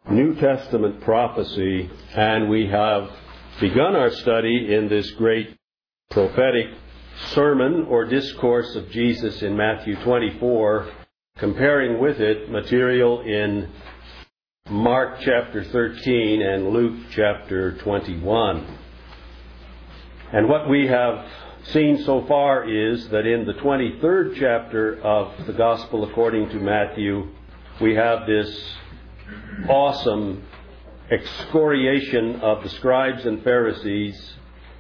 New Testament prophecy, and we have begun our study in this great prophetic sermon or discourse of Jesus in Matthew 24, comparing with it material in Mark chapter 13 and Luke chapter 21. And what we have seen so far is that in the 23rd chapter of the Gospel according to Matthew, we have this awesome excoriation of the scribes and Pharisees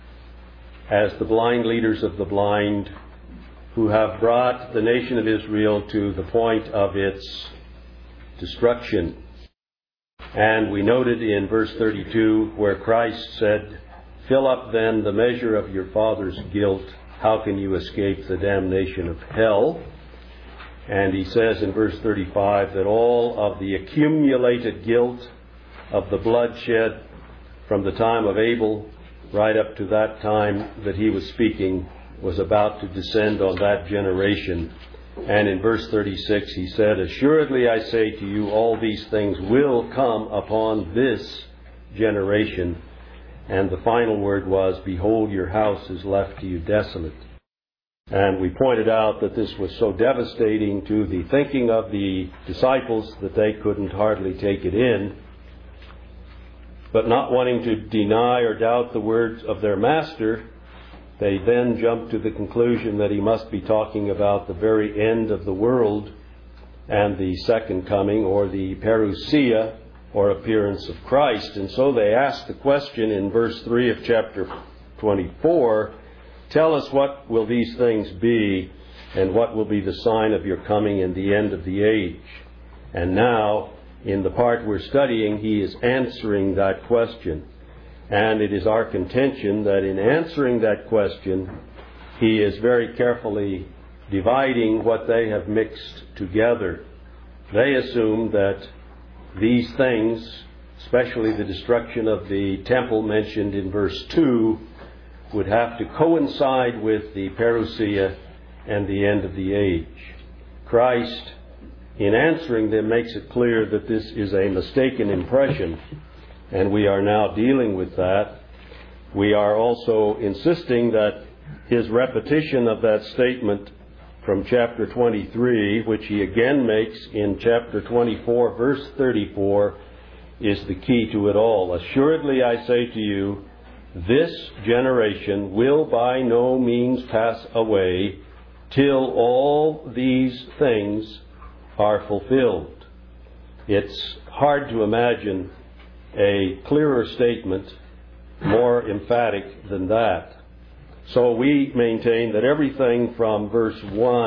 as the blind leaders of the blind, who have brought the nation of Israel to the point of its destruction. And we noted in verse 32 where Christ said, "Fill up then the measure of your father's guilt. How can you escape the damnation of hell?" And he says in verse 35 that all of the accumulated guilt of the bloodshed from the time of Abel right up to that time that he was speaking was about to descend on that generation. And in verse 36 he said, "Assuredly I say to you, all these things will come upon this generation." And the final word was, "Behold, your house is left to you desolate." And we pointed out that this was so devastating to the thinking of the disciples that they couldn't hardly take it in. But not wanting to deny or doubt the words of their master, they then jumped to the conclusion that he must be talking about the very end of the world and the second coming, or the parousia, or appearance of Christ. And so they asked the question in verse 3 of chapter 24, "Tell us, what will these things be, and what will be the sign of your coming and the end of the age?" And now, in the part we're studying, he is answering that question. And it is our contention that in answering that question, he is very carefully dividing what they have mixed together. They assume that these things, especially the destruction of the temple mentioned in verse 2, would have to coincide with the parousia and the end of the age. Christ, in answering them, makes it clear that this is a mistaken impression, and we are now dealing with that. We are also insisting that his repetition of that statement from chapter 23, which he again makes in chapter 24, verse 34, is the key to it all. "Assuredly I say to you, this generation will by no means pass away till all these things are fulfilled." It's hard to imagine a clearer statement, more emphatic than that. So we maintain that everything from verse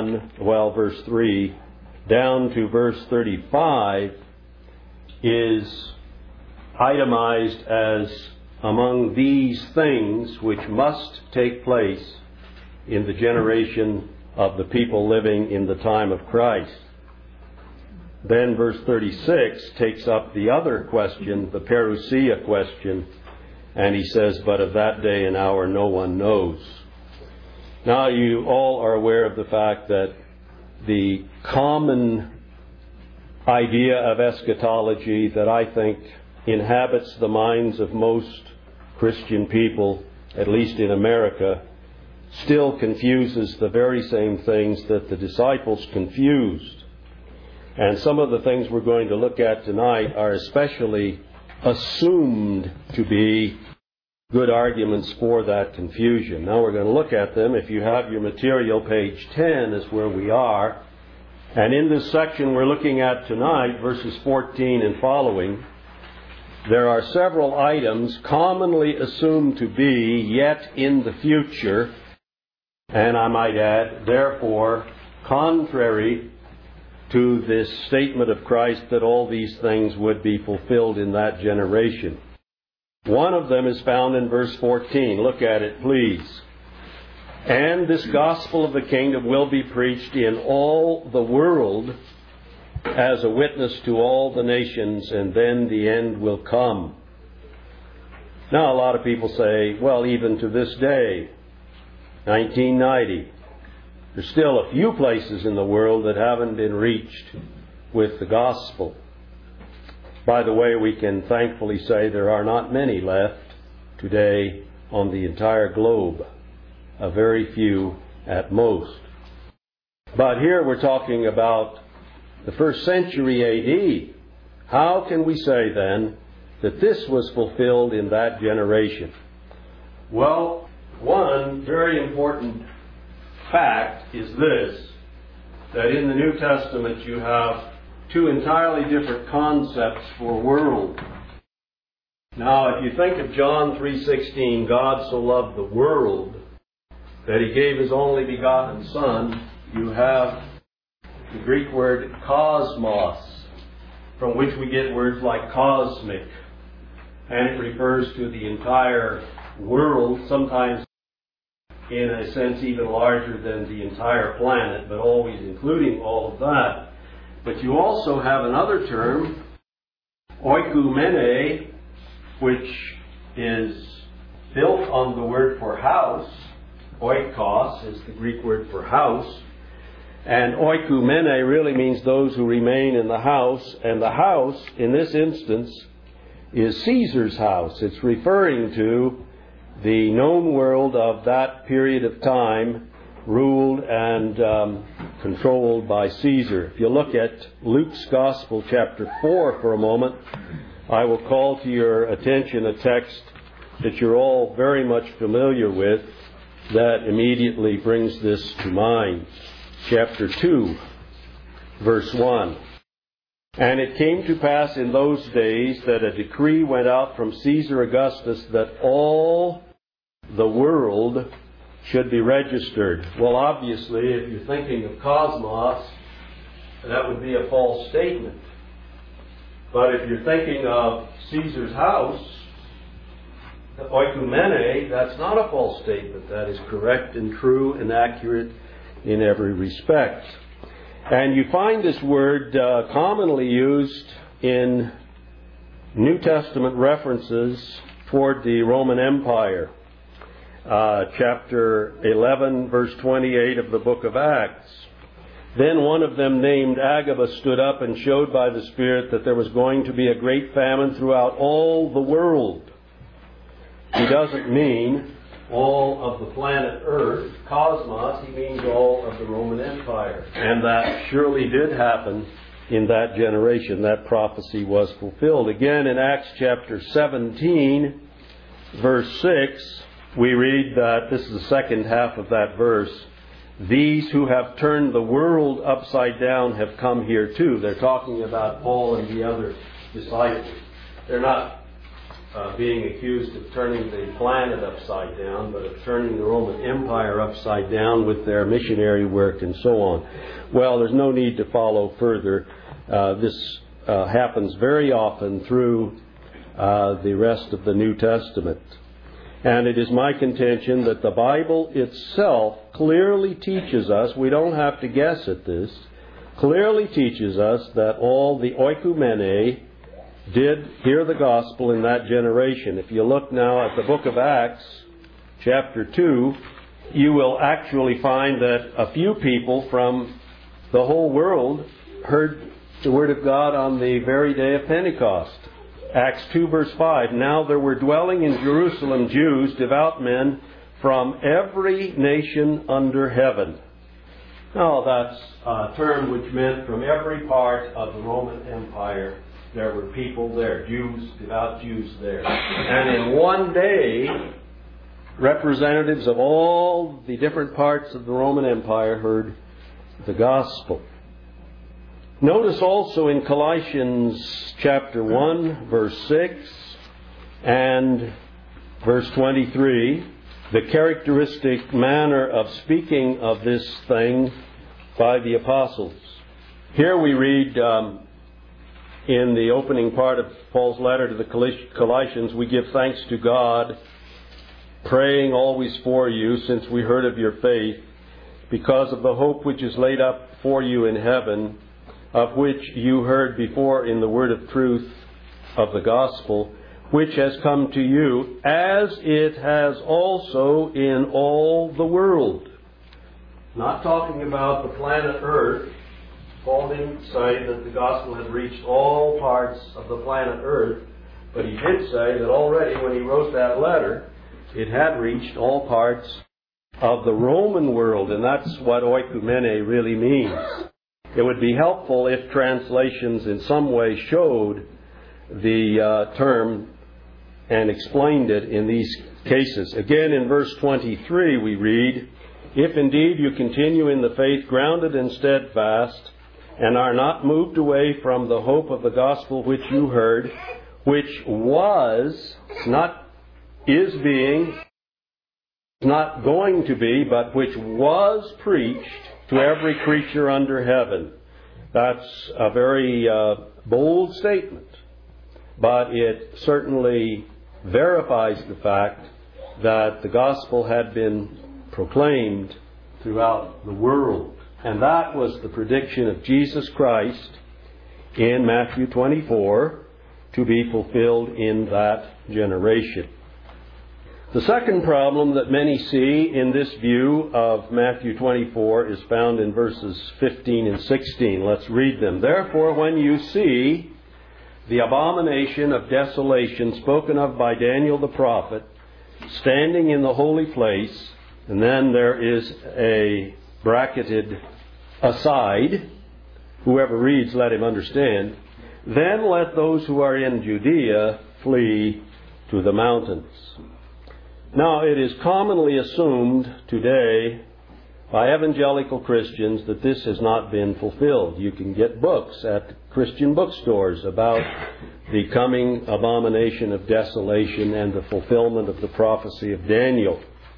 3, down to verse 35 is itemized as among these things which must take place in the generation of the people living in the time of Christ. Then verse 36 takes up the other question, the parousia question, and he says, "But of that day and hour no one knows." Now you all are aware of the fact that the common idea of eschatology that I think inhabits the minds of most Christian people, at least in America, still confuses the very same things that the disciples confused. And some of the things we're going to look at tonight are especially assumed to be good arguments for that confusion. Now we're going to look at them. If you have your material, page 10 is where we are. And in this section we're looking at tonight, verses 14 and following, there are several items commonly assumed to be yet in the future, and I might add, therefore, contrary to this statement of Christ that all these things would be fulfilled in that generation. One of them is found in verse 14. Look at it, please. "And this gospel of the kingdom will be preached in all the world as a witness to all the nations, and then the end will come." Now, a lot of people say, well, even to this day, 1990, there's still a few places in the world that haven't been reached with the gospel. By the way, we can thankfully say there are not many left today on the entire globe. A very few at most. But here we're talking about the first century A.D. How can we say then that this was fulfilled in that generation? Well, one very important fact is this, that in the New Testament you have two entirely different concepts for world. Now, if you think of John 3:16, God so loved the world that He gave His only begotten Son, you have the Greek word cosmos, from which we get words like cosmic. And it refers to the entire world, sometimes in a sense even larger than the entire planet, but always including all of that. But you also have another term, oikumene, which is built on the word for house. Oikos is the Greek word for house. And oikumene really means those who remain in the house. And the house, in this instance, is Caesar's house. It's referring to the known world of that period of time, ruled and controlled by Caesar. If you look at Luke's Gospel, chapter 4, for a moment, I will call to your attention a text that you're all very much familiar with that immediately brings this to mind. Chapter 2, verse 1. And it came to pass in those days that a decree went out from Caesar Augustus that all the world should be registered. Well, obviously, if you're thinking of cosmos, that would be a false statement. But if you're thinking of Caesar's house, the oikumene, that's not a false statement. That is correct and true and accurate in every respect. And you find this word commonly used in New Testament references toward the Roman Empire. Chapter 11, verse 28 of the book of Acts. Then one of them named Agabus stood up and showed by the Spirit that there was going to be a great famine throughout all the world. He doesn't mean all of the planet Earth, cosmos, he means all of the Roman Empire. And that surely did happen in that generation. That prophecy was fulfilled. Again, in Acts chapter 17, verse 6, we read that, this is the second half of that verse, these who have turned the world upside down have come here too. They're talking about Paul and the other disciples. They're not being accused of turning the planet upside down, but of turning the Roman Empire upside down with their missionary work and so on. Well, there's no need to follow further. This happens very often through the rest of the New Testament. And it is my contention that the Bible itself clearly teaches us, we don't have to guess at this, clearly teaches us that all the oikumene did hear the gospel in that generation. If you look now at the book of Acts, chapter 2, you will actually find that a few people from the whole world heard the word of God on the very day of Pentecost. Acts 2, verse 5, now there were dwelling in Jerusalem Jews, devout men, from every nation under heaven. Now that's a term which meant from every part of the Roman Empire. There were people there, Jews, devout Jews there. And in one day, representatives of all the different parts of the Roman Empire heard the gospel. Notice also in Colossians chapter 1, verse 6 and verse 23, the characteristic manner of speaking of this thing by the apostles. Here we read in the opening part of Paul's letter to the Colossians, we give thanks to God, praying always for you, since we heard of your faith, because of the hope which is laid up for you in heaven, of which you heard before in the word of truth of the gospel, which has come to you, as it has also in all the world. Not talking about the planet Earth, Paul didn't say that the gospel had reached all parts of the planet Earth, but he did say that already when he wrote that letter, it had reached all parts of the Roman world, and that's what oikumene really means. It would be helpful if translations in some way showed the term and explained it in these cases. Again, in verse 23 we read, "If indeed you continue in the faith, grounded and steadfast, and are not moved away from the hope of the gospel which you heard, which was," not is being, not going to be, but which was preached to every creature under heaven. That's a very bold statement, but it certainly verifies the fact that the gospel had been proclaimed throughout the world. And that was the prediction of Jesus Christ in Matthew 24 to be fulfilled in that generation. The second problem that many see in this view of Matthew 24 is found in verses 15 and 16. Let's read them. "Therefore, when you see the abomination of desolation spoken of by Daniel the prophet standing in the holy place," and then there is a bracketed aside, whoever reads, let him understand, "then let those who are in Judea flee to the mountains." Now, it is commonly assumed today by evangelical Christians that this has not been fulfilled. You can get books at Christian bookstores about the coming abomination of desolation and the fulfillment of the prophecy of Daniel.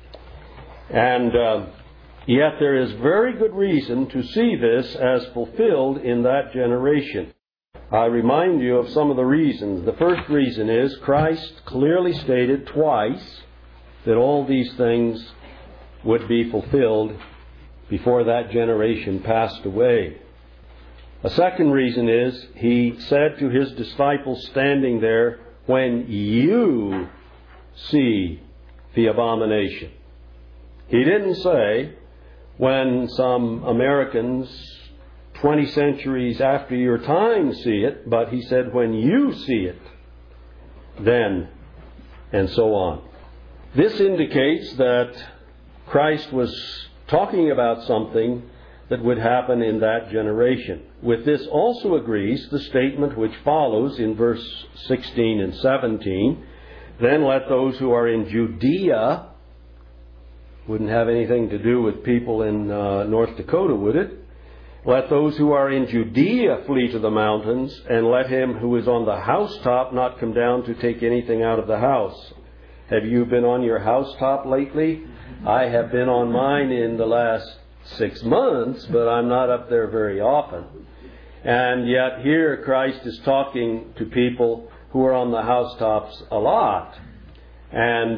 And yet there is very good reason to see this as fulfilled in that generation. I remind you of some of the reasons. The first reason is Christ clearly stated twice that all these things would be fulfilled before that generation passed away. A second reason is he said to his disciples standing there, "When you see the abomination." He didn't say, when some Americans 20 centuries after your time see it, but he said, "When you see it, then," and so on. This indicates that Christ was talking about something that would happen in that generation. With this also agrees the statement which follows in verse 16 and 17, "Then let those who are in Judea," wouldn't have anything to do with people in North Dakota, would it? "Let those who are in Judea flee to the mountains, and let him who is on the housetop not come down to take anything out of the house." Have you been on your housetop lately? I have been on mine in the last 6 months, but I'm not up there very often. And yet here Christ is talking to people who are on the housetops a lot. And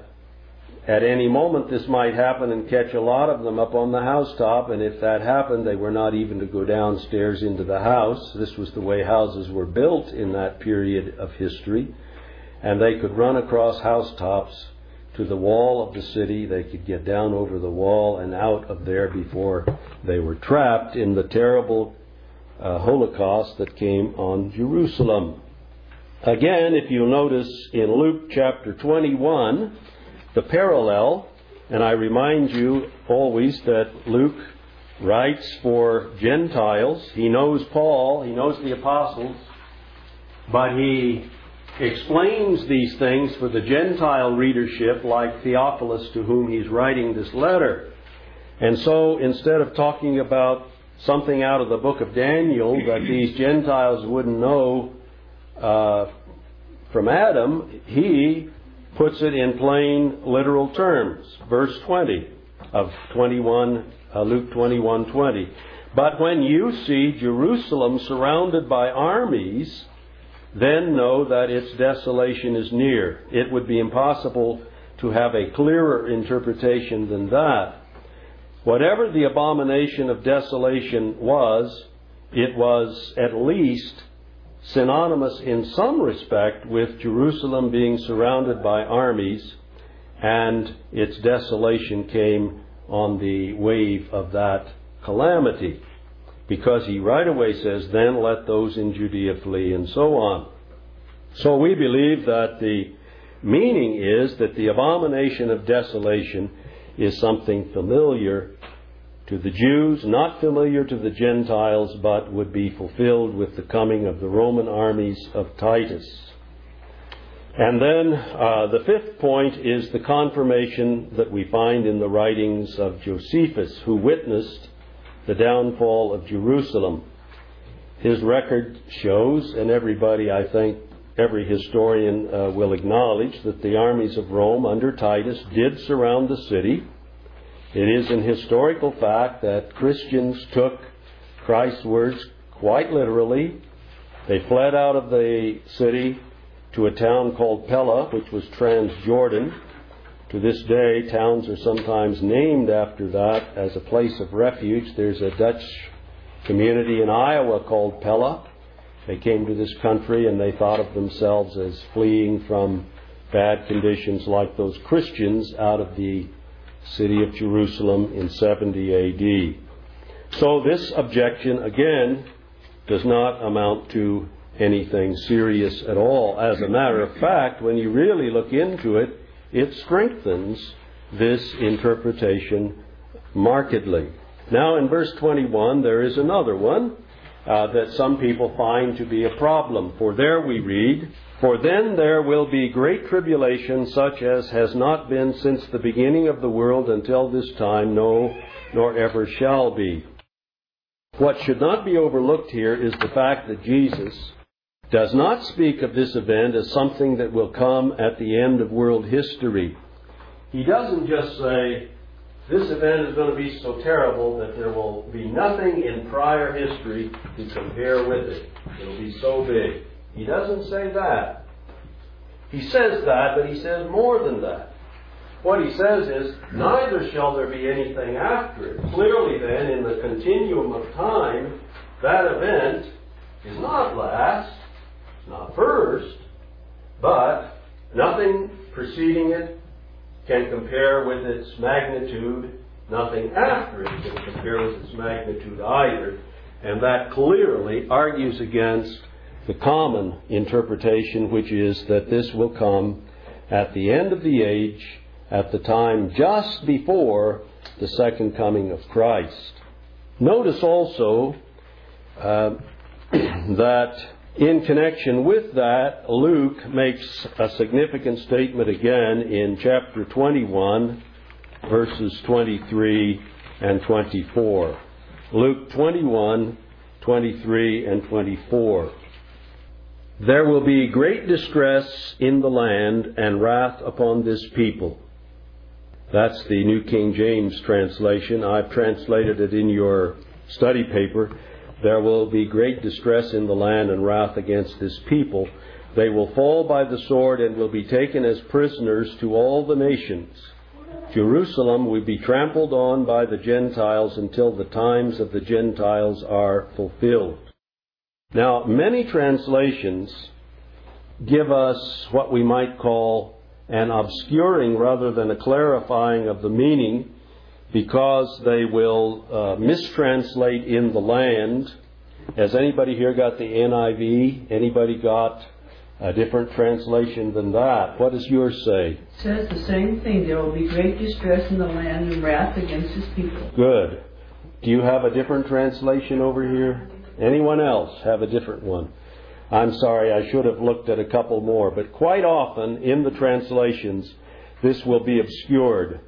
at any moment this might happen and catch a lot of them up on the housetop. And if that happened, they were not even to go downstairs into the house. This was the way houses were built in that period of history. And they could run across housetops to the wall of the city. They could get down over the wall and out of there before they were trapped in the terrible Holocaust that came on Jerusalem. Again, if you'll notice in Luke chapter 21, the parallel, and I remind you always that Luke writes for Gentiles. He knows Paul, he knows the apostles, but he explains these things for the Gentile readership like Theophilus, to whom he's writing this letter. And so instead of talking about something out of the book of Daniel that these Gentiles wouldn't know from Adam, he puts it in plain literal terms. Verse 20 of 21, Luke 21:20. "But when you see Jerusalem surrounded by armies, then know that its desolation is near." It would be impossible to have a clearer interpretation than that. Whatever the abomination of desolation was, it was at least synonymous in some respect with Jerusalem being surrounded by armies, and its desolation came on the wave of that calamity. because he right away says, then let those in Judea flee, and so on. So we believe that the meaning is that the abomination of desolation is something familiar to the Jews, not familiar to the Gentiles, but would be fulfilled with the coming of the Roman armies of Titus. And then the fifth point is the confirmation that we find in the writings of Josephus, who witnessed the downfall of Jerusalem. His record shows, and everybody, I think, every historian will acknowledge, that the armies of Rome under Titus did surround the city. It is an historical fact that Christians took Christ's words quite literally. They fled out of the city to a town called Pella, which was Transjordan. To this day, towns are sometimes named after that as a place of refuge. There's a Dutch community in Iowa called Pella. They came to this country and they thought of themselves as fleeing from bad conditions like those Christians out of the city of Jerusalem in 70 A.D. So this objection, again, does not amount to anything serious at all. As a matter of fact, when you really look into it, it strengthens this interpretation markedly. Now in verse 21, there is another one that some people find to be a problem. For there we read, "For then there will be great tribulation, such as has not been since the beginning of the world until this time, no, nor ever shall be." What should not be overlooked here is the fact that Jesus does not speak of this event as something that will come at the end of world history. He doesn't just say, this event is going to be so terrible that there will be nothing in prior history to compare with it. It will be so big. He doesn't say that. He says that, but he says more than that. What he says is, neither shall there be anything after it. Clearly then, in the continuum of time, that event is not last, not first, but nothing preceding it can compare with its magnitude. Nothing after it can compare with its magnitude either. And that clearly argues against the common interpretation, which is that this will come at the end of the age, at the time just before the second coming of Christ. Notice also that in connection with that, Luke makes a significant statement again in chapter 21, verses 23 and 24. Luke 21, 23 and 24. "There will be great distress in the land and wrath upon this people." That's the New King James translation. I've translated it in your study paper. "There will be great distress in the land and wrath against this people. They will fall by the sword and will be taken as prisoners to all the nations. Jerusalem will be trampled on by the Gentiles until the times of the Gentiles are fulfilled." Now, many translations give us what we might call an obscuring rather than a clarifying of the meaning, because they will mistranslate in the land. Has anybody here got the NIV? Anybody got a different translation than that? What does yours say? It says the same thing. There will be great distress in the land and wrath against his people. Good. Do you have a different translation over here? Anyone else have a different one? I'm sorry, I should have looked at a couple more. But quite often in the translations, this will be obscured.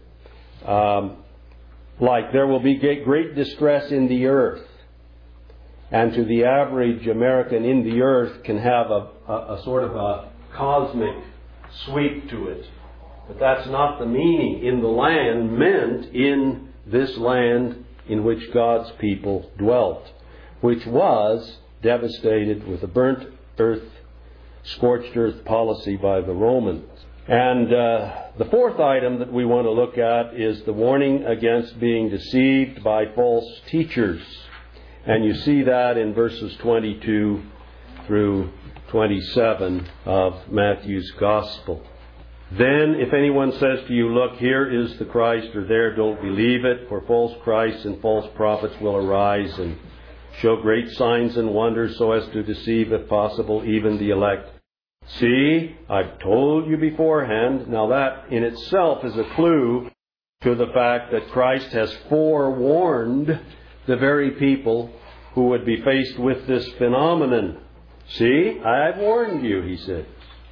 Like, there will be great distress in the earth. And to the average American, in the earth can have a sort of a cosmic sweep to it. But that's not the meaning. In the land meant in this land in which God's people dwelt, which was devastated with a burnt earth, scorched earth policy by the Romans. And the fourth item that we want to look at is the warning against being deceived by false teachers. And you see that in verses 22 through 27 of Matthew's Gospel. "Then, if anyone says to you, 'Look, here is the Christ,' or 'There,' don't believe it, for false Christs and false prophets will arise and show great signs and wonders so as to deceive, if possible, even the elect. See, I've told you beforehand. Now that in itself is a clue to the fact that Christ has forewarned the very people who would be faced with this phenomenon. See, I've warned you, he said.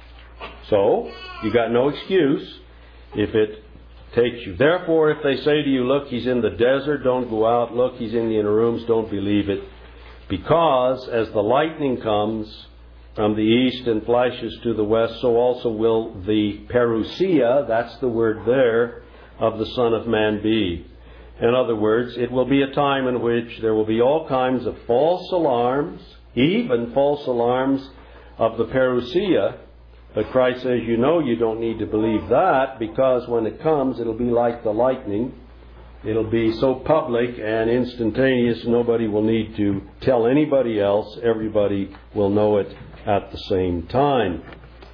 So, you got no excuse if it takes you. Therefore, if they say to you, look, he's in the desert, don't go out. Look, he's in the inner rooms, don't believe it. Because as the lightning comes from the east and flashes to the west, so also will the parousia, that's the word there, of the Son of Man be. In other words, it will be a time in which there will be all kinds of false alarms, even false alarms of the parousia. But Christ says, you know, you don't need to believe that, because when it comes, it'll be like the lightning. It'll be so public and instantaneous, nobody will need to tell anybody else. Everybody will know it at the same time.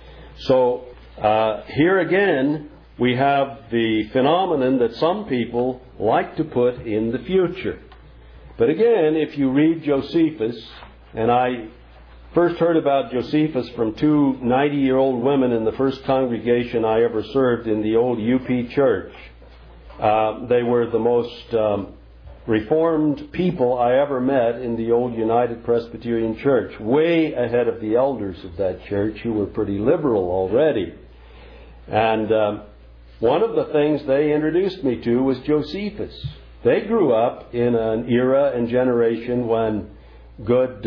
So, here again, we have the phenomenon that some people like to put in the future. But again, if you read Josephus, and I first heard about Josephus from two 90-year-old women in the first congregation I ever served in the old UP church. They were the most Reformed people I ever met in the old United Presbyterian Church, way ahead of the elders of that church, who were pretty liberal already. And one of the things they introduced me to was Josephus. They grew up in an era and generation when good,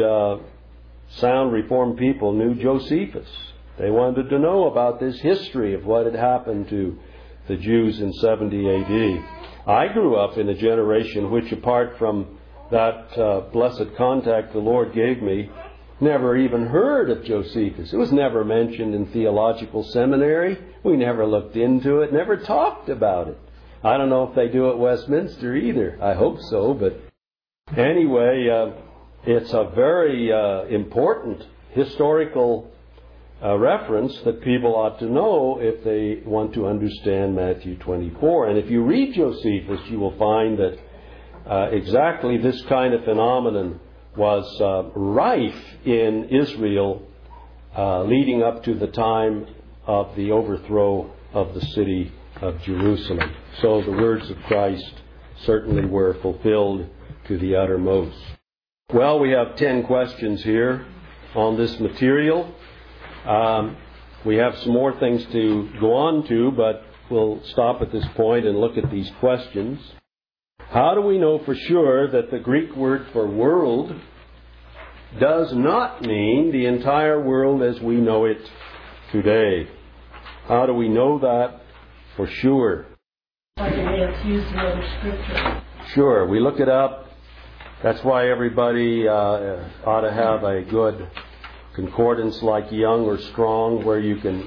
sound Reformed people knew Josephus. They wanted to know about this history of what had happened to the Jews in 70 A.D. I grew up in a generation which, apart from that blessed contact the Lord gave me, never even heard of Josephus. It was never mentioned in theological seminary. We never looked into it, never talked about it. I don't know if they do at Westminster either. I hope so, but anyway, it's a very important historical reference that people ought to know if they want to understand Matthew 24. And if you read Josephus, you will find that exactly this kind of phenomenon was rife in Israel leading up to the time of the overthrow of the city of Jerusalem. So the words of Christ certainly were fulfilled to the uttermost. Well, we have 10 questions here on this material. We have some more things to go on to, but we'll stop at this point and look at these questions. How do we know for sure that the Greek word for world does not mean the entire world as we know it today? How do we know that for sure? Like it's used in other scripture. Sure, we look it up. That's why everybody ought to have a good concordance like Young or Strong, where you can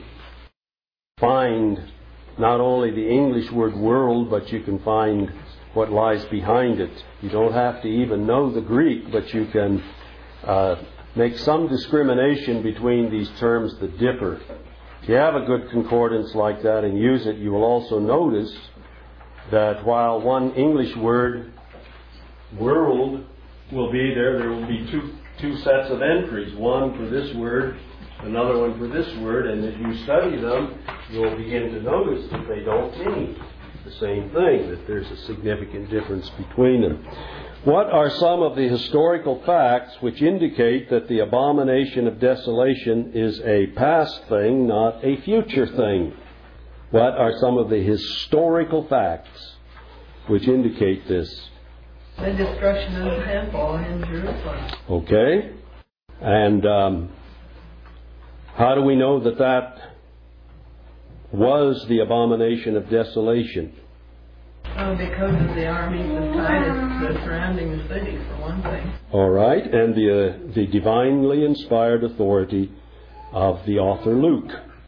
find not only the English word world, but you can find what lies behind it. You don't have to even know the Greek, but you can make some discrimination between these terms that differ. If you have a good concordance like that and use it, you will also notice that while one English word, world, will be there, there will be two sets of entries, one for this word, another one for this word, and as you study them, you'll begin to notice that they don't mean the same thing, that there's a significant difference between them. What are some of the historical facts which indicate that the abomination of desolation is a past thing, not a future thing? What are some of the historical facts which indicate this? The destruction of the temple in Jerusalem. Okay. And how do we know that that was the abomination of desolation? Because of the armies of Titus surrounding the city, for one thing. All right. And the divinely inspired authority of the author Luke.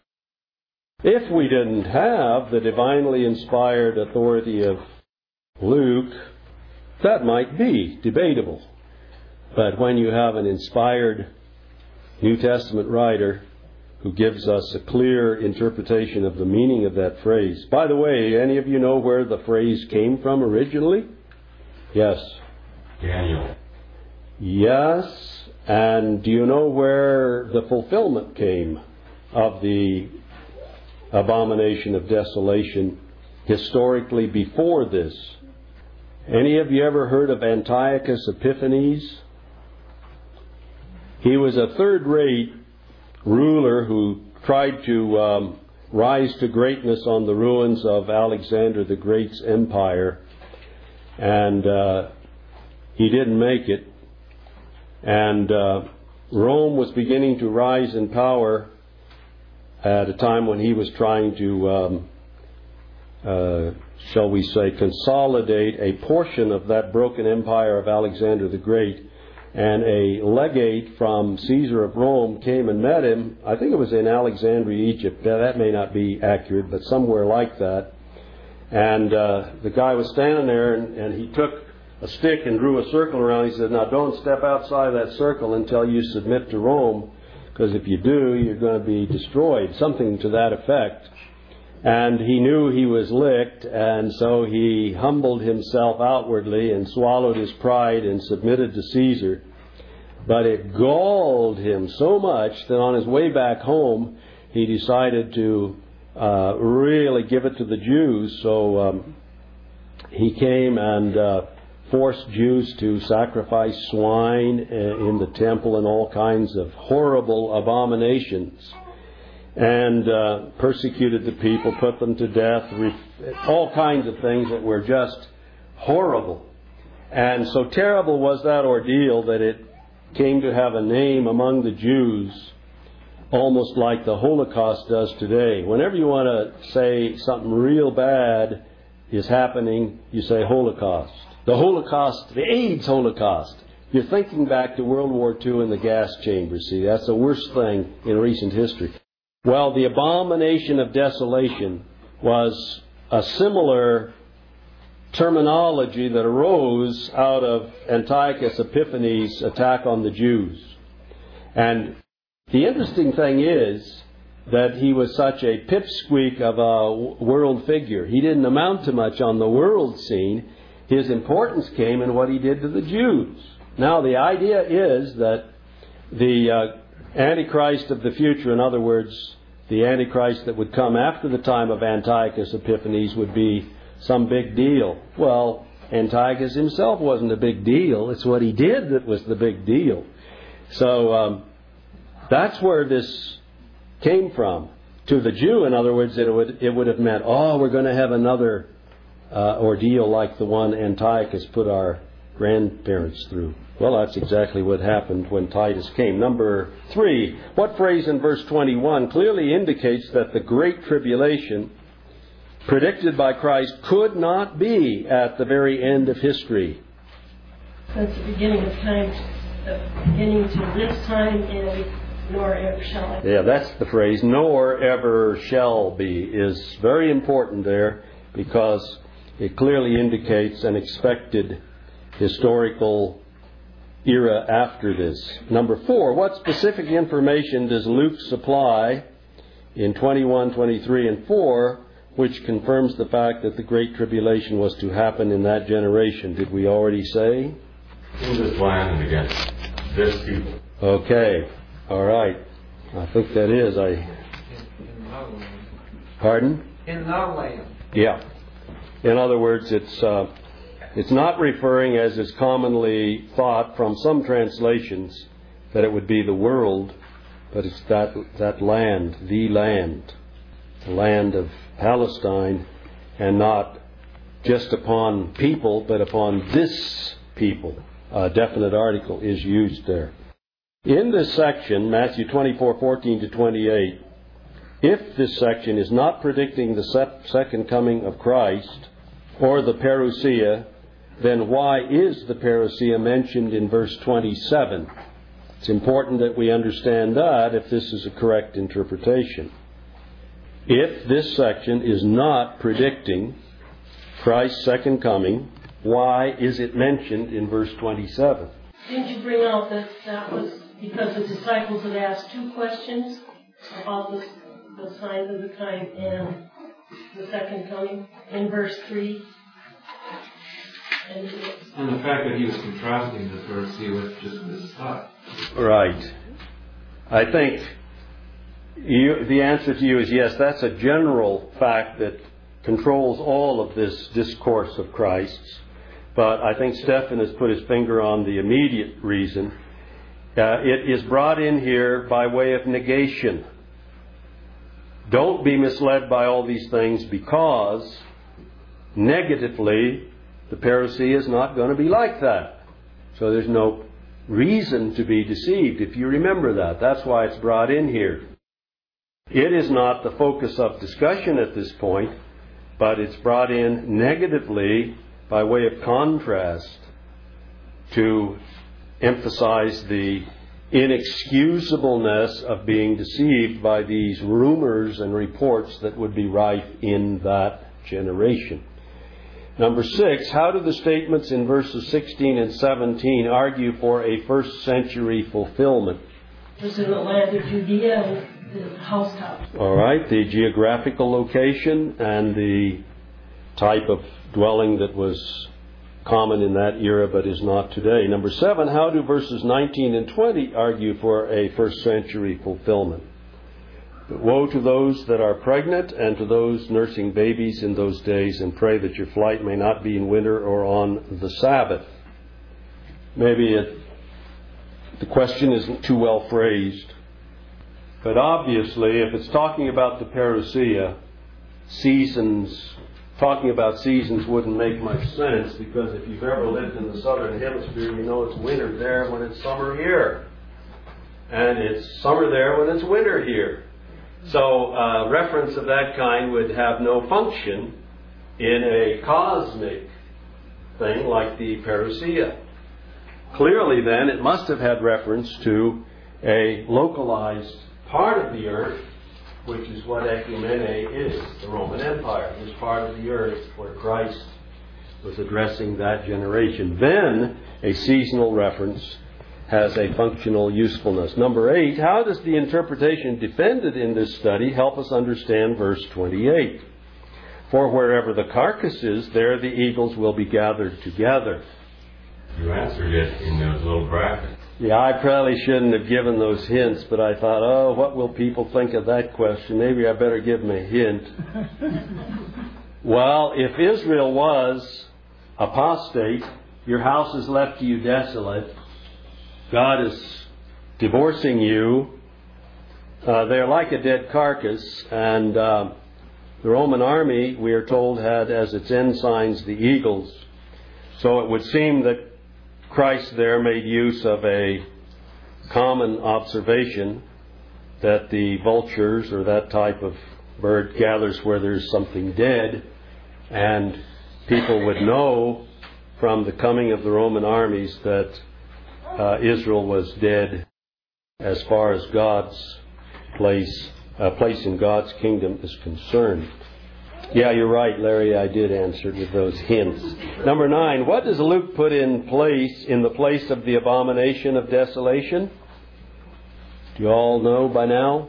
If we didn't have the divinely inspired authority of Luke, that might be debatable. But when you have an inspired New Testament writer who gives us a clear interpretation of the meaning of that phrase. By the way, any of you know where the phrase came from originally? Yes. Daniel. Yes, and do you know where the fulfillment came of the abomination of desolation historically before this? Any of you ever heard of Antiochus Epiphanes? He was a third-rate ruler who tried to rise to greatness on the ruins of Alexander the Great's empire, and he didn't make it. And Rome was beginning to rise in power at a time when he was trying to, shall we say, consolidate a portion of that broken empire of Alexander the Great. And a legate from Caesar of Rome came and met him. I think it was in Alexandria, Egypt. That may not be accurate, but somewhere like that. And the guy was standing there, and he took a stick and drew a circle around. He said, "Now don't step outside that circle until you submit to Rome, because if you do, you're going to be destroyed." Something to that effect. And he knew he was licked, and so he humbled himself outwardly and swallowed his pride and submitted to Caesar. But it galled him so much that on his way back home, he decided to really give it to the Jews. So he came and forced Jews to sacrifice swine in the temple and all kinds of horrible abominations. And persecuted the people, put them to death, all kinds of things that were just horrible. And so terrible was that ordeal that it came to have a name among the Jews, almost like the Holocaust does today. Whenever you want to say something real bad is happening, you say Holocaust. The Holocaust, the AIDS Holocaust. You're thinking back to World War II and the gas chamber. See, that's the worst thing in recent history. Well, the abomination of desolation was a similar terminology that arose out of Antiochus Epiphanes' attack on the Jews. And the interesting thing is that he was such a pipsqueak of a world figure. He didn't amount to much on the world scene. His importance came in what he did to the Jews. Now, the idea is that the Antichrist of the future, in other words, the Antichrist that would come after the time of Antiochus Epiphanes, would be some big deal. Well, Antiochus himself wasn't a big deal. It's what he did that was the big deal. So that's where this came from. To the Jew, in other words, it would have meant, oh, we're going to have another ordeal like the one Antiochus put our grandparents through. Well, that's exactly what happened when Titus came. Number 3, what phrase in verse 21 clearly indicates that the Great Tribulation predicted by Christ could not be at the very end of history? Since the beginning of time, beginning to this time, and nor ever shall it be. Yeah, that's the phrase, nor ever shall be, is very important there, because it clearly indicates an expected historical era after this. Number 4, what specific information does Luke supply in 21, 23, and 4, which confirms the fact that the Great Tribulation was to happen in that generation? Did we already say? In this land and against this people. Okay. All right. I think that is. In our land. Pardon? In our land. Yeah. In other words, it's not referring, as is commonly thought from some translations, that it would be the world, but it's that land, the land of Palestine, and not just upon people, but upon this people. A definite article is used there. In this section, Matthew 24:14 to 28, if this section is not predicting the second coming of Christ or the parousia, then why is the parousia mentioned in verse 27? It's important that we understand that if this is a correct interpretation. If this section is not predicting Christ's second coming, why is it mentioned in verse 27? Didn't you bring out that was because the disciples had asked 2 questions about the signs of the time and the second coming in verse 3? And the fact that he was contrasting the Pharisee with just this thought. Right. I think the answer to you is yes, that's a general fact that controls all of this discourse of Christ's. But I think Stephen has put his finger on the immediate reason. It is brought in here by way of negation. Don't be misled by all these things, because negatively the Pharisee is not going to be like that. So there's no reason to be deceived, if you remember that. That's why it's brought in here. It is not the focus of discussion at this point, but it's brought in negatively by way of contrast to emphasize the inexcusableness of being deceived by these rumors and reports that would be rife in that generation. Number 6, how do the statements in verses 16 and 17 argue for a first century fulfillment? Was in the land of Judea and the housetops. All right, the geographical location and the type of dwelling that was common in that era but is not today. Number 7, how do verses 19 and 20 argue for a first century fulfillment? But woe to those that are pregnant and to those nursing babies in those days, and pray that your flight may not be in winter or on the Sabbath. Maybe the question isn't too well phrased, but obviously if it's talking about the parousia, talking about seasons wouldn't make much sense, because if you've ever lived in the southern hemisphere, you know it's winter there when it's summer here. And it's summer there when it's winter here. So reference of that kind would have no function in a cosmic thing like the parousia. Clearly then it must have had reference to a localized part of the earth, which is what Ecumene is, the Roman Empire, this part of the earth where Christ was addressing that generation. Then a seasonal reference has a functional usefulness. Number 8, how does the interpretation defended in this study help us understand verse 28? For wherever the carcass is, there the eagles will be gathered together. You answered it in those little brackets. Yeah, I probably shouldn't have given those hints, but I thought, what will people think of that question? Maybe I better give them a hint. Well, if Israel was apostate, your house is left to you desolate, God is divorcing you, they're like a dead carcass, and the Roman army, we are told, had as its ensigns the eagles. So it would seem that Christ there made use of a common observation that the vultures or that type of bird gathers where there's something dead, and people would know from the coming of the Roman armies that Israel was dead as far as God's place in God's kingdom is concerned. Yeah, you're right, Larry. I did answer it with those hints. Number 9, what does Luke put in the place of the abomination of desolation? Do you all know by now?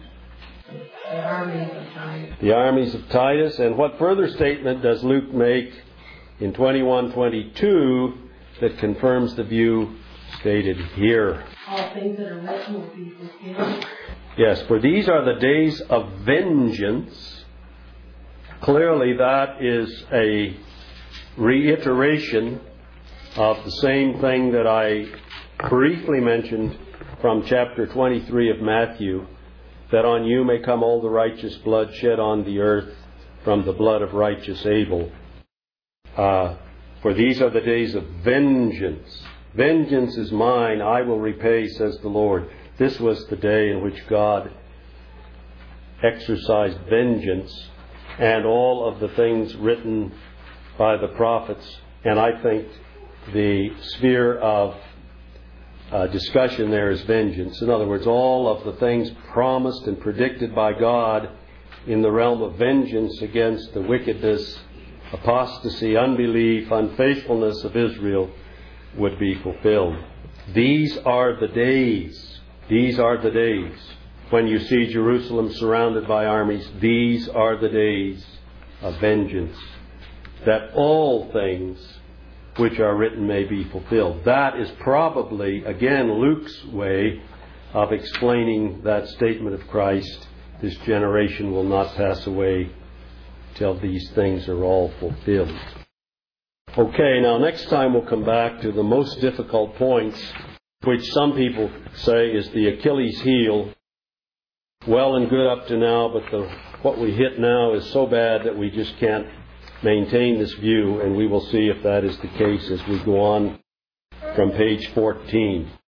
The armies of Titus. The armies of Titus. And what further statement does Luke make in 21:22 that confirms the view stated here? All things that are written will be fulfilled. Yes, for these are the days of vengeance. Clearly that is a reiteration of the same thing that I briefly mentioned from chapter 23 of Matthew, that on you may come all the righteous blood shed on the earth from the blood of righteous Abel. For these are the days of vengeance. Vengeance is mine, I will repay, says the Lord. This was the day in which God exercised vengeance, and all of the things written by the prophets. And I think the sphere of discussion there is vengeance. In other words, all of the things promised and predicted by God in the realm of vengeance against the wickedness, apostasy, unbelief, unfaithfulness of Israel would be fulfilled. These are the days. These are the days. When you see Jerusalem surrounded by armies, these are the days of vengeance. That all things which are written may be fulfilled. That is probably, again, Luke's way of explaining that statement of Christ, this generation will not pass away till these things are all fulfilled. Okay, now next time we'll come back to the most difficult points, which some people say is the Achilles heel. Well and good up to now, but what we hit now is so bad that we just can't maintain this view, and we will see if that is the case as we go on from page 14.